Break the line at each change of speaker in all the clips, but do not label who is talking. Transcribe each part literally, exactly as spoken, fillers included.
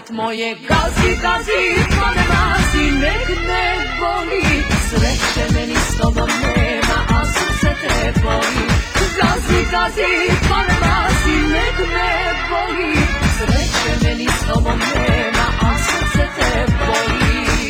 srce moje gazi, gazi, pa ne mazi, nek ne boli. Sreće meni s tobom nema, a srce te boli. Gazi, gazi, pa ne mazi, nek ne boli. Sreće meni s tobom nema, a srce te boli.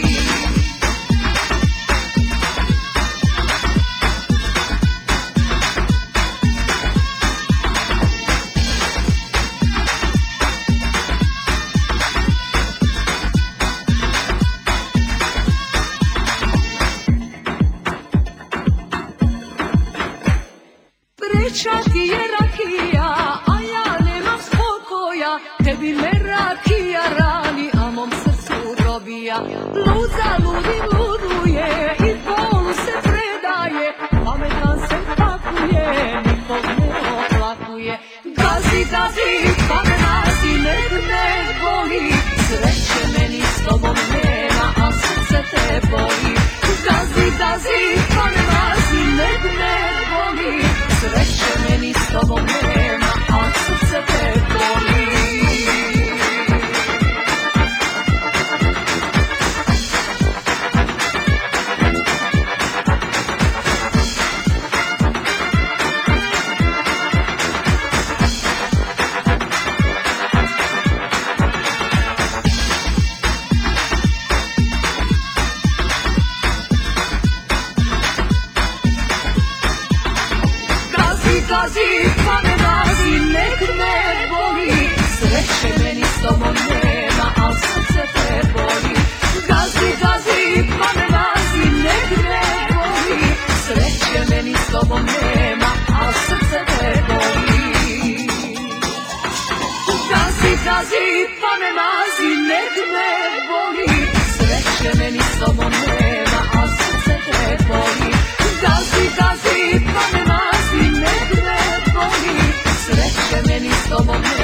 Priča ti je rakija, a ja nemam spokoja. Tebi me rakija rani, a mom srcu robija. Luza ludi luduje i bolu se predaje. Pametan se pakuje, nikog ne oplakuje. Gazi, gazi, pa me mazi, nek ne boli. Sreće meni s tobom nema, a srce te boli. Gazi, gazi, pa me mazi, nek ne boli. Sreće meni s tobom nema, a srce te boli. Gazi, pa me mazi, nek ne boli. Sreće meni s tobom nema, a srce te boli. Gazi, gazi, pa me mazi, nek ne boli. Sreće meni s tobom nema, a srce te boli. Gazi, gazi, pa me mazi, nek ne boli. Sreće meni s tobom nema, a srce te boli. Gazi, gazi, pa me mazi, nek ne boli. Sreće meni s tobom nema.